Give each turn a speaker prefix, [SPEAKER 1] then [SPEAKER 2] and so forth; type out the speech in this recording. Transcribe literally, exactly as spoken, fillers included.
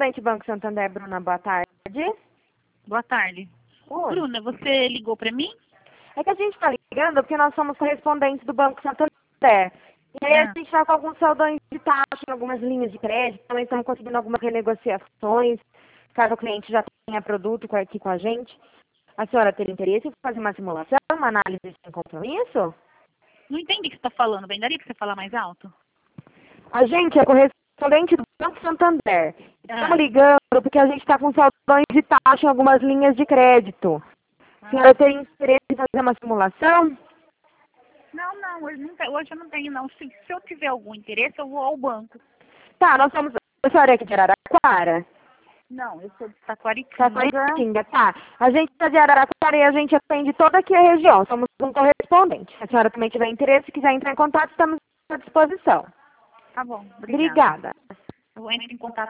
[SPEAKER 1] correspondente Banco Santander, Bruna, boa tarde.
[SPEAKER 2] Boa tarde.
[SPEAKER 1] Oi.
[SPEAKER 2] Bruna, você ligou para mim?
[SPEAKER 1] É que a gente está ligando porque nós somos correspondentes do Banco Santander. E aí
[SPEAKER 2] Ah.
[SPEAKER 1] a gente está com alguns saldões de taxa, algumas linhas de crédito, também estamos conseguindo algumas renegociações, caso o cliente já tenha produto com- aqui com a gente. A senhora teria interesse em fazer uma simulação, uma análise sem compromisso?
[SPEAKER 2] Não entendi o que você está falando. Bem, daria para você falar mais alto?
[SPEAKER 1] A gente é correspondente do Banco Santander.
[SPEAKER 2] Ah.
[SPEAKER 1] Estamos ligando porque a gente está com saldões de taxa em algumas linhas de crédito. A
[SPEAKER 2] Ah.
[SPEAKER 1] senhora teria interesse em fazer uma simulação?
[SPEAKER 2] Não, não, hoje, não, te- hoje eu não tenho, não. Se, se eu tiver algum interesse, eu vou ao banco.
[SPEAKER 1] Tá, nós somos... A senhora é aqui de Araraquara?
[SPEAKER 2] Não, eu sou de Taquaritinga.
[SPEAKER 1] Taquaritinga, tá. A gente é de Araraquara e a gente atende toda aqui a região. Somos um correspondente. Se a senhora também tiver interesse, quiser entrar em contato, estamos à disposição.
[SPEAKER 2] Tá bom, obrigada.
[SPEAKER 1] Obrigada.
[SPEAKER 2] Eu entro em contato